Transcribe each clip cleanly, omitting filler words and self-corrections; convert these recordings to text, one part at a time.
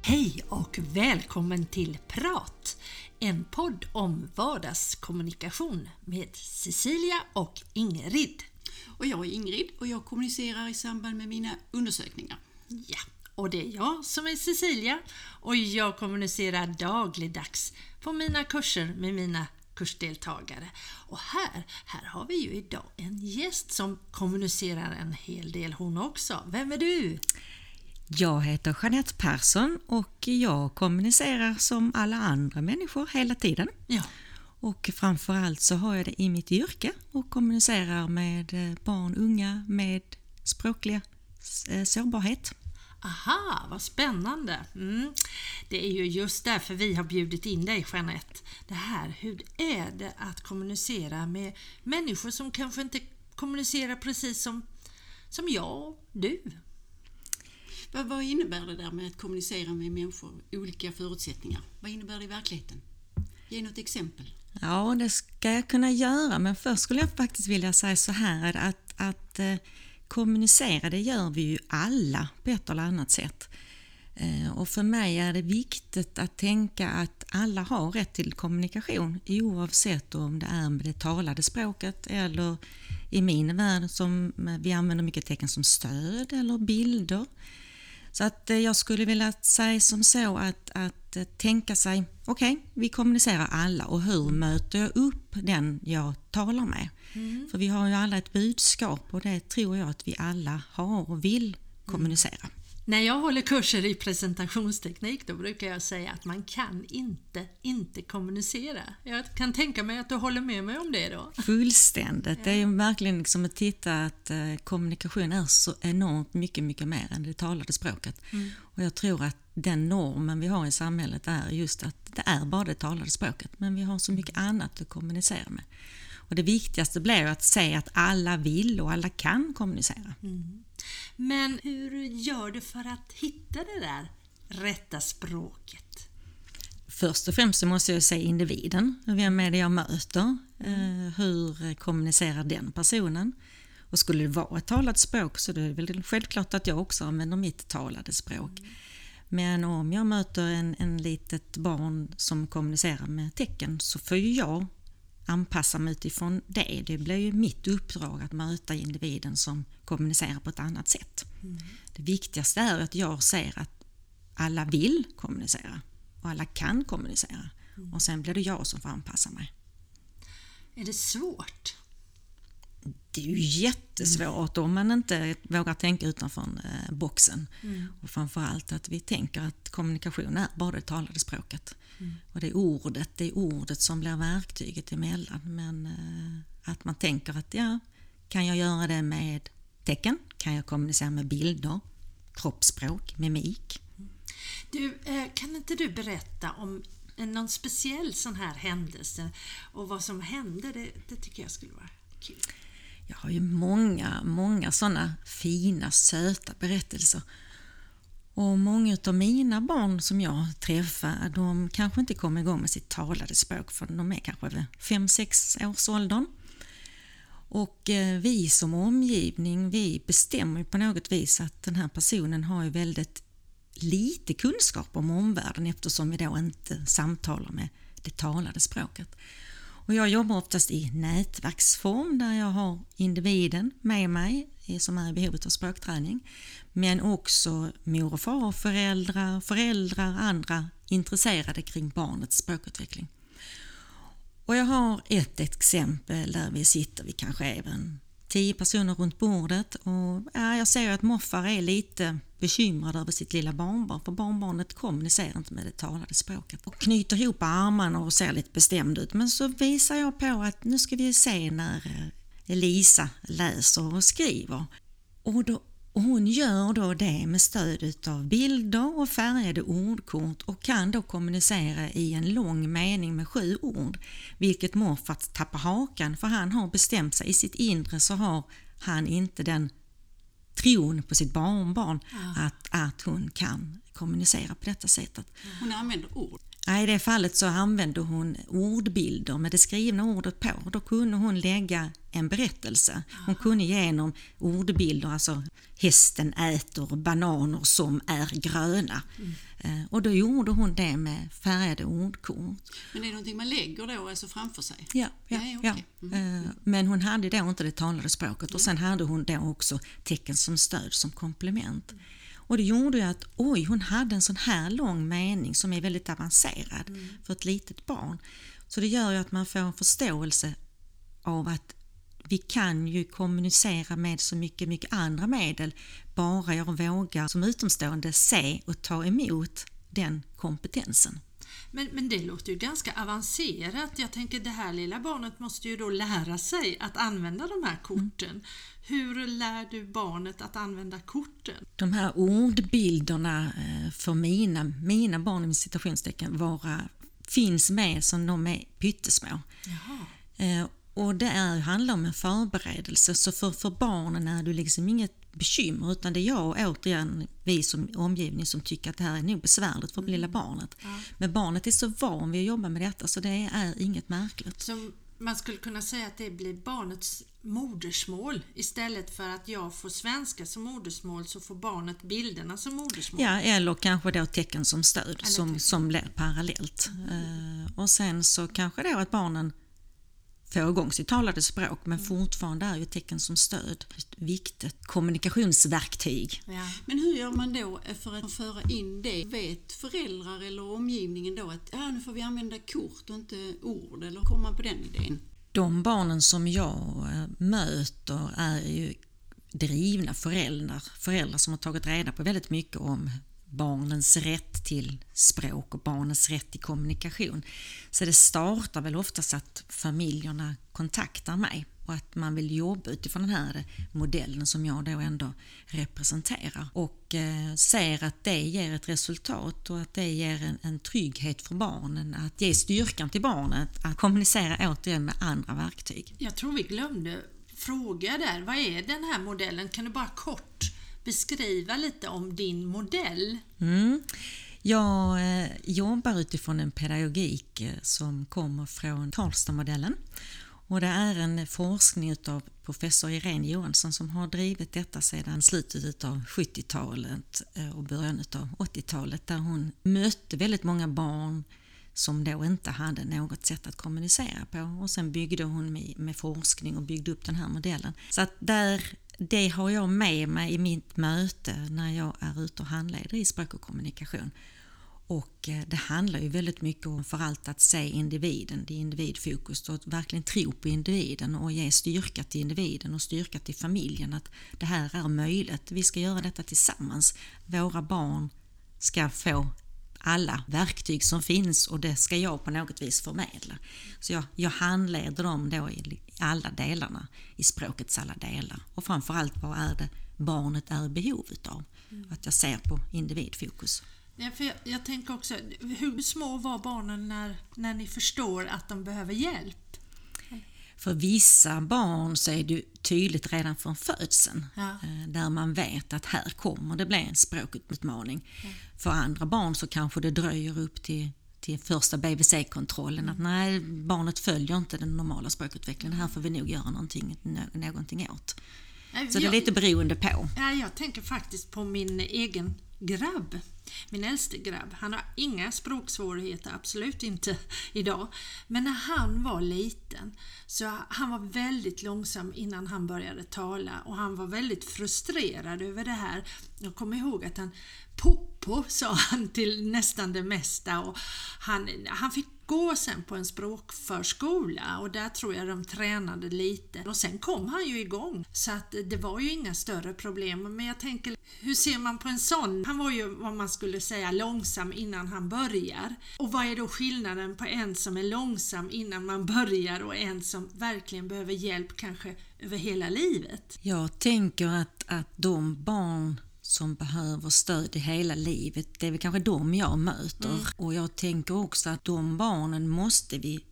Hej och välkommen till Prat, en podd om vardagskommunikation med Cecilia och Ingrid. Och jag är Ingrid och jag kommunicerar i samband med mina undersökningar. Ja, och det är jag som är Cecilia och jag kommunicerar dagligdags på mina kurser med mina kursdeltagare. Och här har vi ju idag en gäst som kommunicerar en hel del hon också. Vem är du? Jag heter Jeanette Persson och jag kommunicerar som alla andra människor hela tiden. Ja. Och framförallt så har jag det i mitt yrke och kommunicerar med barn, unga med språkliga sårbarhet. Aha, vad spännande. Det är ju just därför vi har bjudit in dig, Jeanette. Det här, hur är det att kommunicera med människor som kanske inte kommunicerar precis som jag och du? Vad innebär det där med att kommunicera med människor i olika förutsättningar? Vad innebär det i verkligheten? Ge något exempel. Ja, det ska jag kunna göra, men först skulle jag faktiskt vilja säga så här att kommunicera, det gör vi ju alla på ett eller annat sätt. Och för mig är det viktigt att tänka att alla har rätt till kommunikation oavsett om det är med det talade språket eller i min värld som vi använder mycket tecken som stöd eller bilder. Så att jag skulle vilja säga som så att tänka sig, okej, vi kommunicerar alla och hur möter jag upp den jag talar med? För vi har ju alla ett budskap och det tror jag att vi alla har och vill kommunicera. När jag håller kurser i presentationsteknik då brukar jag säga att man kan inte kommunicera. Jag kan tänka mig att du håller med mig om det då. Fullständigt. Ja. Det är ju verkligen liksom att titta att kommunikation är så enormt mycket mer än det talade språket. Och jag tror att den normen vi har i samhället är just att det är bara det talade språket. Men vi har så mycket annat att kommunicera med. Och det viktigaste blir att säga att alla vill och alla kan kommunicera. Men hur gör du för att hitta det där rätta språket? Först och främst så måste jag säga individen. Vem är det jag möter? Hur kommunicerar den personen? Och skulle det vara ett talat språk så är det väl självklart att jag också använder mitt talade språk. Men om jag möter en litet barn som kommunicerar med tecken så får jag anpassa mig utifrån det. Det blir ju mitt uppdrag att möta individen som kommunicerar på ett annat sätt. Det viktigaste är att jag ser att alla vill kommunicera och alla kan kommunicera. Och sen blir det jag som får anpassa mig. Är det svårt? Det är ju jättesvårt om man inte vågar tänka utanför boxen. Och framförallt att vi tänker att kommunikation är bara det talade språket. Och det är ordet som blir verktyget emellan. Men att man tänker att kan jag göra det med tecken? Kan jag kommunicera med bilder? Kroppsspråk? Mimik? Du, kan inte du berätta om någon speciell sån här händelse och vad som hände? Det tycker jag skulle vara kul. Jag har ju många sådana fina, söta berättelser. Och många av mina barn som jag träffar, de kanske inte kommer igång med sitt talade språk för de är kanske över 5-6 års åldern. Och vi som omgivning, vi bestämmer på något vis att den här personen har ju väldigt lite kunskap om omvärlden eftersom vi då inte samtalar med det talade språket. Och jag jobbar oftast i nätverksform där jag har individen med mig som är i behovet av språkträning. Men också mor och far, föräldrar, andra intresserade kring barnets språkutveckling. Och jag har ett exempel där vi sitter, vi kanske även 10 personer runt bordet. Och jag ser att morfar är lite bekymrad över sitt lilla barnbarn. För barnbarnet kommunicerar inte med det talade språket. Och knyter ihop armarna och ser lite bestämd ut. Men så visar jag på att nu ska vi se när Elisa läser och skriver. Och hon gör då det med stöd av bilder och färgade ordkort och kan då kommunicera i en lång mening med 7 ord. Vilket morfar tappar hakan för han har bestämt sig i sitt inre så har han inte den tron på sitt barnbarn att hon kan kommunicera på detta sättet. Hon använder ord. I det fallet så använde hon ordbilder med det skrivna ordet på. Då kunde hon lägga en berättelse. Hon kunde genom ordbilder, alltså hästen äter bananer som är gröna. Och då gjorde hon det med färgade ordkort. Men det är någonting man lägger då alltså framför sig? Ja. Okay. Men hon hade då inte det talade språket och sen hade hon då också tecken som stöd som komplement. Och det gjorde ju att hon hade en sån här lång mening som är väldigt avancerad för ett litet barn. Så det gör ju att man får en förståelse av att vi kan ju kommunicera med så mycket andra medel, bara jag vågar som utomstående se och ta emot den kompetensen. Men det låter ju ganska avancerat. Jag tänker det här lilla barnet måste ju då lära sig att använda de här korten. Hur lär du barnet att använda korten? De här ordbilderna för mina barn i citationstecken finns med som de är pyttesmå. Jaha. Och det handlar om en förberedelse, så för barnen är det liksom inget bekymmer, utan det är jag och återigen vi som omgivning som tycker att det här är nog besvärligt för lilla barnet. Ja. Men barnet är så van vid att jobba med detta så det är inget märkligt. Så man skulle kunna säga att det blir barnets modersmål. Istället för att jag får svenska som modersmål så får barnet bilderna som modersmål. Ja, eller kanske då tecken som stöd som blir parallellt. Och sen så kanske då att barnen får igång sitt talade språk, men fortfarande är ju tecken som stöd ett viktigt kommunikationsverktyg. Ja. Men hur gör man då för att föra in det? Vet föräldrar eller omgivningen då att nu får vi använda kort och inte ord, eller kommer man på den idén? De barnen som jag möter är ju drivna föräldrar som har tagit reda på väldigt mycket om barnens rätt till språk och barnens rätt till kommunikation. Så det startar väl oftast att familjerna kontaktar mig och att man vill jobba utifrån den här modellen som jag då ändå representerar och ser att det ger ett resultat och att det ger en trygghet för barnen, att ge styrkan till barnet att kommunicera återigen med andra verktyg. Jag tror vi glömde fråga där. Vad är den här modellen? Kan du bara kort beskriva lite om din modell? Jag jobbar utifrån en pedagogik som kommer från Karlstad-modellen. Och det är en forskning av professor Irene Johansson som har drivit detta sedan slutet av 70-talet och början av 80-talet, där hon mötte väldigt många barn som då inte hade något sätt att kommunicera på. Och sen byggde hon med forskning och byggde upp den här modellen. Så att det har jag med mig i mitt möte när jag är ute och handleder i språk och kommunikation. Och det handlar ju väldigt mycket om för allt att se individen, det är individfokus, och att verkligen tro på individen och ge styrka till individen och styrka till familjen att det här är möjligt. Vi ska göra detta tillsammans. Våra barn ska få alla verktyg som finns och det ska jag på något vis förmedla. Så jag handleder dem då i alla delarna, i språkets alla delar. Och framförallt vad är det barnet är i behov av. Att jag ser på individfokus. Ja, för jag tänker också, hur små var barnen när ni förstår att de behöver hjälp? För vissa barn så är det tydligt redan från födseln, där man vet att här kommer det bli en språkutmaning. För andra barn så kanske det dröjer upp till första BBC-kontrollen att nej, barnet följer inte den normala språkutvecklingen, här får vi nog göra någonting åt. Så det är lite beroende på. Ja, jag tänker faktiskt på min egen grabb. Min äldste grabb, han har inga språksvårigheter, absolut inte idag. Men när han var liten så han var väldigt långsam innan han började tala och han var väldigt frustrerad över det här. Jag kommer ihåg att han Poppo sa han till nästan det mesta och han fick gå sen på en språkförskola och där tror jag de tränade lite och sen kom han ju igång så att det var ju inga större problem. Men jag tänker, hur ser man på en sån? Han var ju vad man skulle säga långsam innan han börjar. Och vad är då skillnaden på en som är långsam innan man börjar och en som verkligen behöver hjälp kanske över hela livet? Jag tänker att de barn som behöver stöd i hela livet, det är väl kanske de jag möter. Och jag tänker också att de barnen måste vi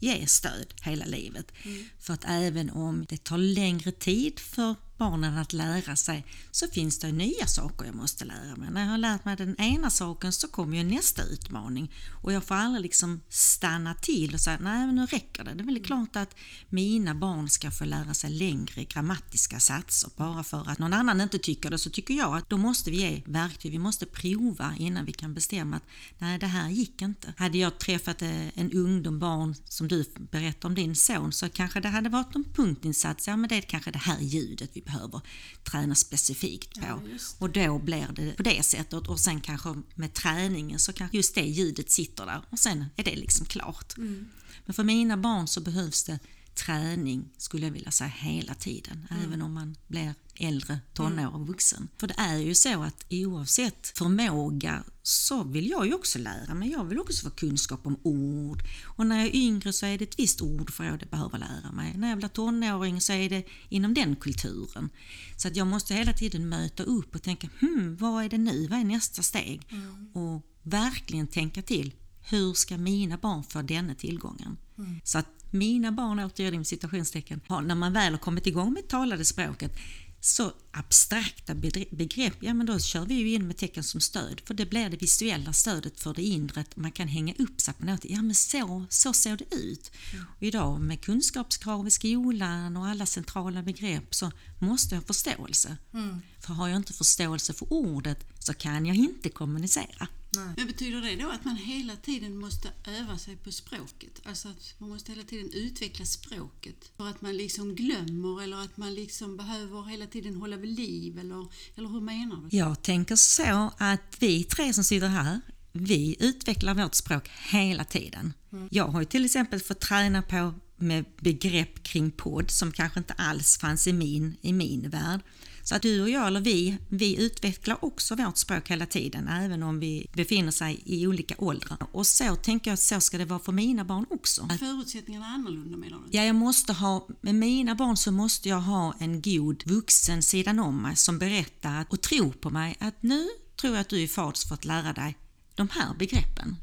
ge stöd hela livet. För att även om det tar längre tid för barnen att lära sig, så finns det nya saker jag måste lära mig. När jag har lärt mig den ena saken så kommer ju nästa utmaning, och jag får aldrig liksom stanna till och säga nej, men nu räcker det. Det är väl klart att mina barn ska få lära sig längre grammatiska satser bara för att någon annan inte tycker det, så tycker jag att då måste vi ge verktyg. Vi måste prova innan vi kan bestämma att nej, det här gick inte. Hade jag träffat en barn som du berättar om din son, så kanske det hade varit en punktinsats. Ja, men det är kanske det här ljudet vi behöver träna specifikt på. Ja, och då blir det på det sättet, och sen kanske med träningen så kanske just det ljudet sitter där och sen är det liksom klart. Men för mina barn så behövs det träning, skulle jag vilja säga, hela tiden, även om man blir äldre, tonår och vuxen. För det är ju så att oavsett förmåga så vill jag ju också lära mig. Jag vill också få kunskap om ord. Och när jag är yngre så är det ett visst ordförråd jag behöver lära mig. När jag blir tonåring så är det inom den kulturen. Så att jag måste hela tiden möta upp och tänka, vad är det nu? Vad är nästa steg? Och verkligen tänka till, hur ska mina barn få denna tillgången? Så att mina barn, återigen citationstecken, när man väl har kommit igång med talade språket, så abstrakta begrepp, ja men då kör vi ju in med tecken som stöd, för det blir det visuella stödet för det inre, att man kan hänga upp sig på något. Ja, men så ser det ut. Och idag med kunskapskrav i skolan och alla centrala begrepp så måste jag ha förståelse. För har jag inte förståelse för ordet så kan jag inte kommunicera. Nej. Men betyder det då att man hela tiden måste öva sig på språket? Alltså att man måste hela tiden utveckla språket för att man liksom glömmer, eller att man liksom behöver hela tiden hålla vid liv, eller hur menar du? Jag tänker så att vi tre som sitter här, vi utvecklar vårt språk hela tiden. Jag har ju till exempel fått träna på med begrepp kring podd som kanske inte alls fanns i min värld. Så att du och jag, eller vi utvecklar också vårt språk hela tiden, även om vi befinner sig i olika åldrar. Och så tänker jag att så ska det vara för mina barn också. Förutsättningarna är annorlunda, menar du? Ja, med mina barn så måste jag ha en god vuxen sidan om mig som berättar och tror på mig att nu tror jag att du är fads för att lära dig de här begreppen.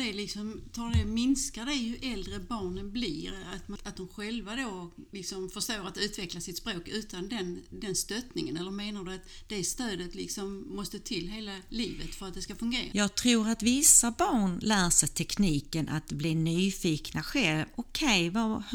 Minskar det ju äldre barnen blir, att de själva då liksom förstår att utveckla sitt språk utan den stöttningen, eller menar du att det stödet liksom måste till hela livet för att det ska fungera? Jag tror att vissa barn lär sig tekniken att bli nyfikna själv. Okej,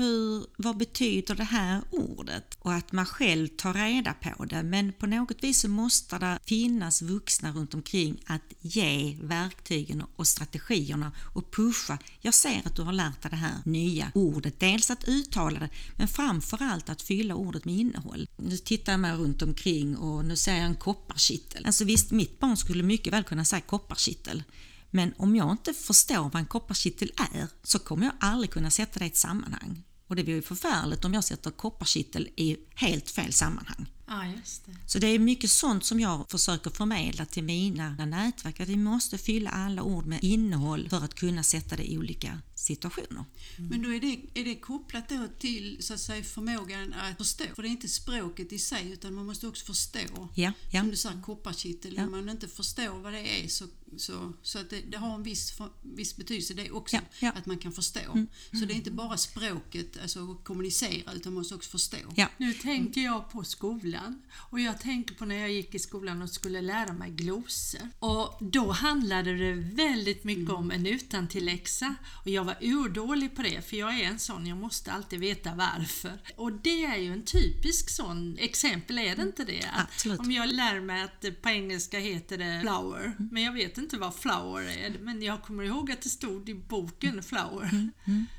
vad betyder det här ordet? Och att man själv tar reda på det, men på något vis så måste det finnas vuxna runt omkring att ge verktygen och strategier och pusha. Jag ser att du har lärt dig det här nya ordet. Dels att uttala det, men framförallt att fylla ordet med innehåll. Nu tittar jag mig runt omkring och nu ser jag en kopparkittel. Alltså visst, mitt barn skulle mycket väl kunna säga kopparkittel. Men om jag inte förstår vad en kopparkittel är så kommer jag aldrig kunna sätta det i ett sammanhang. Och det blir ju förfärligt om jag sätter kopparkittel i helt fel sammanhang. Ja, just det. Så det är mycket sånt som jag försöker förmedla till mina nätverk, att vi måste fylla alla ord med innehåll för att kunna sätta det i olika situationer. Men då är det kopplat då till, så att säga, förmågan att förstå. För det är inte språket i sig, utan man måste också förstå. Ja. Som du sa, kopparkittel. Om man inte förstår vad det är så att det har en viss betydelse det också, att man kan förstå. Så det är inte bara språket, alltså kommunicera, utan man måste också förstå. Ja. Nu tänker jag på skolan, och jag tänker på när jag gick i skolan och skulle lära mig glosor. Och då handlade det väldigt mycket om en utantilläxa, och jag var urdålig på det, för jag är en sån, jag måste alltid veta varför. Och det är ju en typisk sån exempel, är det inte det? Att om jag lär mig att på engelska heter det flower, men jag vet inte vad flower är, men jag kommer ihåg att det stod i boken flower.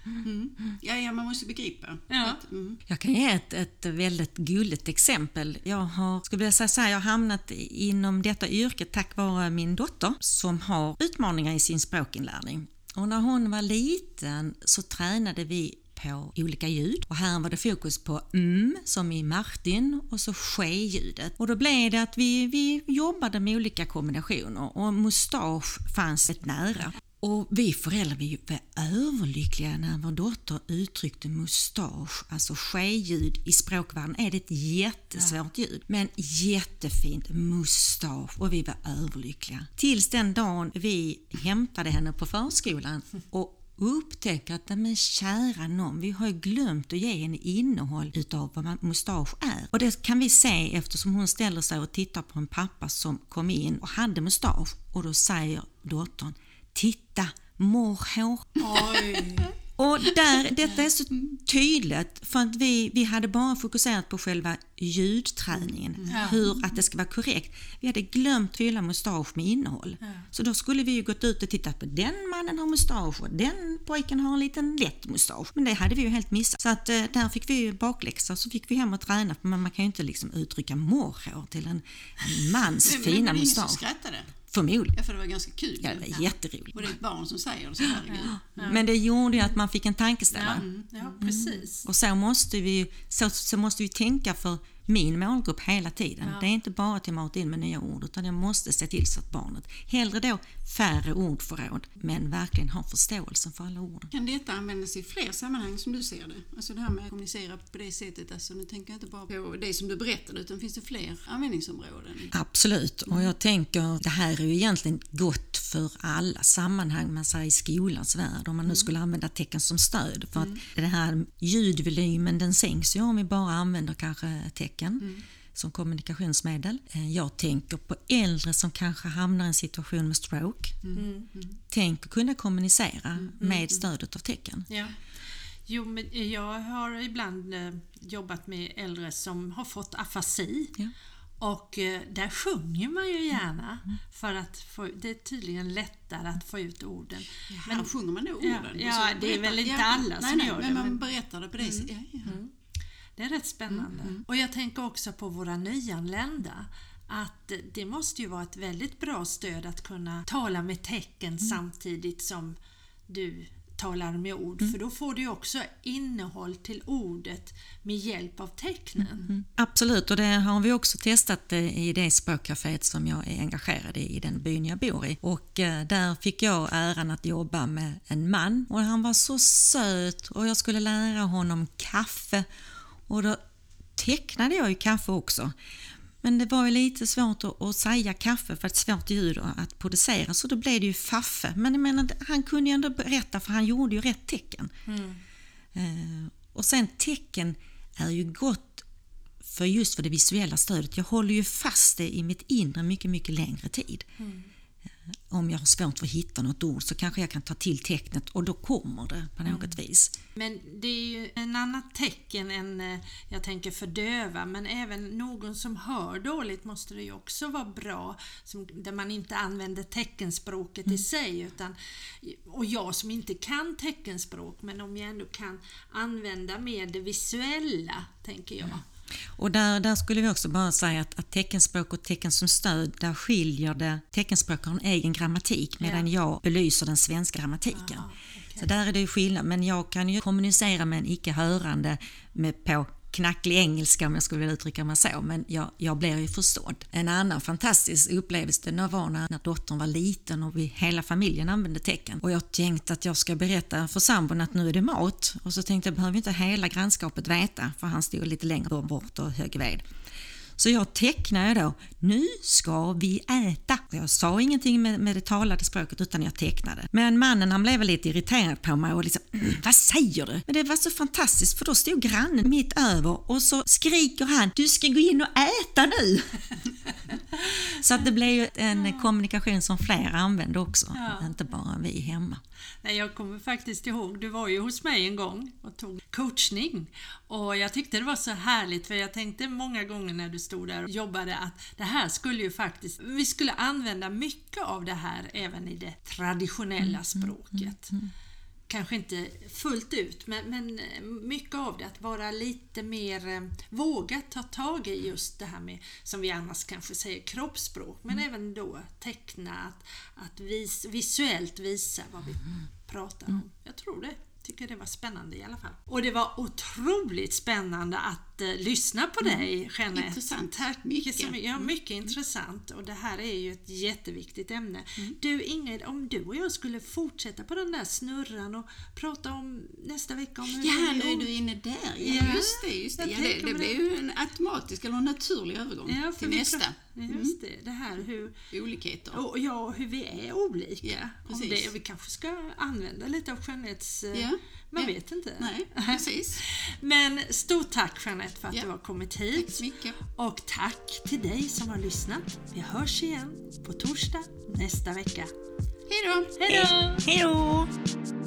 Ja, man måste begripa. Ja. Jag kan ge ett väldigt gulligt exempel. Jag har hamnat inom detta yrke tack vare min dotter som har utmaningar i sin språkinlärning. Och när hon var liten så tränade vi på olika ljud. Och här var det fokus på som i Martin, och så ske-ljudet. Och då blev det att vi jobbade med olika kombinationer, och mustasch fanns ett nära. Och vi föräldrar var överlyckliga när vår dotter uttryckte mustasch, alltså ske-ljud i språkvärlden är det ett jättesvårt ljud, men jättefint, mustasch, och vi var överlyckliga. Tills den dagen vi hämtade henne på förskolan och och upptäcker att men kära någon, vi har ju glömt att ge henne innehåll utav vad mustasch är. Och det kan vi se eftersom hon ställer sig och tittar på en pappa som kom in och hade mustasch. Och då säger dottern, titta, morrhår. Oj. Och detta är så tydligt för att vi hade bara fokuserat på själva ljudträningen, hur att det ska vara korrekt. Vi hade glömt fylla mustasch med innehåll. Så då skulle vi ju gått ut och tittat på den mannen har mustasch och den pojken har en liten lätt mustasch. Men det hade vi ju helt missat. Så att där fick vi ju bakläxa, så fick vi hem och träna. Men man kan ju inte liksom uttrycka morrhår till en mans fina mustasch. Men ingen skrattade. Förmodligen. Ja, för det var ganska kul. Ja, det var jätteroligt. Och det är ett barn som säger det så här. Men det gjorde ju att man fick en tankeställare. Ja, precis. Och så måste vi tänka för min målgrupp hela tiden. Det är inte bara till mat in med nya ord, utan jag måste se till så att barnet hellre då färre ordförråd, men verkligen har förståelsen för alla ord. Kan detta användas i fler sammanhang som du ser det? Alltså det här med att kommunicera på det sättet, alltså nu tänker jag inte bara på det som du berättade, utan finns det fler användningsområden? Absolut, och jag tänker det här är ju egentligen gott för alla sammanhang, man säger i skolans värld, om man nu skulle använda tecken som stöd, för att det här ljudvolymen den sänks ju om vi bara använder kanske tecken som kommunikationsmedel. Jag tänker på äldre som kanske hamnar i en situation med stroke. Tänk att kunna kommunicera med stödet av tecken. Ja. Jo, men jag har ibland jobbat med äldre som har fått afasi. Ja. Och där sjunger man ju gärna för att det är tydligen lättare att få ut orden. Ja, men sjunger man då orden? Ja, det är väl inte alla som gör det. Men man berättar det på det sättet. Det är rätt spännande. Och jag tänker också på våra nyanlända. Att det måste ju vara ett väldigt bra stöd att kunna tala med tecken samtidigt som du talar med ord. För då får du ju också innehåll till ordet med hjälp av tecknen. Absolut, och det har vi också testat i det språkcaféet som jag är engagerad i den byn jag bor i. Och där fick jag äran att jobba med en man. Och han var så söt och jag skulle lära honom kaffe. Och då tecknade jag ju kaffe också. Men det var ju lite svårt att säga kaffe för ett svårt ljud att producera. Så då blev det ju faffe. Men jag menar, han kunde ju ändå berätta för han gjorde ju rätt tecken. Och sen tecken är ju gott för det visuella stödet. Jag håller ju fast det i mitt inre mycket, mycket längre tid. Om jag har svårt för att hitta något ord så kanske jag kan ta till tecknet och då kommer det på något vis. Men det är ju en annat tecken än jag tänker för döva, men även någon som hör dåligt måste det ju också vara bra, där man inte använder teckenspråket i sig, utan, och jag som inte kan teckenspråk, men om jag ändå kan använda mer det visuella, tänker jag. Och där skulle vi också bara säga att teckenspråk och tecken som stöd, där skiljer det. Teckenspråk har en egen grammatik medan jag belyser den svenska grammatiken. Så där är det ju skillnad, men jag kan ju kommunicera med en icke-hörande på knacklig engelska om jag skulle vilja uttrycka mig så, men jag blir ju förstådd. En annan fantastisk upplevelse var när dottern var liten och vi hela familjen använde tecken. Och jag tänkte att jag ska berätta för sambon att nu är det mat, och så tänkte jag behöver inte hela grannskapet veta, för han stod lite längre bort och högg ved. Så jag tecknade då, nu ska vi äta. Jag sa ingenting med det talade språket utan jag tecknade. Men mannen han blev lite irriterad på mig och liksom, vad säger du? Men det var så fantastiskt för då stod grannen mitt över och så skriker han, du ska gå in och äta nu. Så att det blev ju en kommunikation som fler använde också, inte bara vi hemma. Nej, jag kommer faktiskt ihåg, du var ju hos mig en gång och tog coachning, och jag tyckte det var så härligt, för jag tänkte många gånger när du stod där och jobbade att det här skulle ju faktiskt, vi skulle använda mycket av det här även i det traditionella språket. Kanske inte fullt ut, men mycket av det, att vara lite mer våga ta tag i just det här med, som vi annars kanske säger, kroppsspråk, men även då teckna, att visuellt visa vad vi pratar om. Jag tycker det var spännande i alla fall. Och det var otroligt spännande att lyssna på dig, Jeanette. Intressant. Tack Mycket. så mycket. Ja, mycket intressant, och det här är ju ett jätteviktigt ämne. Du Ingrid, om du och jag skulle fortsätta på den där snurran och prata om nästa vecka om hur Ja, nu är du inne där. Ja, just det. jag Ja, tänker det på blir ju en automatisk eller en naturlig övergång för till vi nästa. Just det här hur Olikheter. och hur vi är olika. Ja, om precis. det, vi kanske ska använda lite av Jeanettes... Man vet inte. Nej, precis. Men stort tack Jeanette för att du har kommit hit. Tack så mycket. Och tack till dig som har lyssnat. Vi hörs igen på torsdag nästa vecka. Hej då! Hej då! Hej då!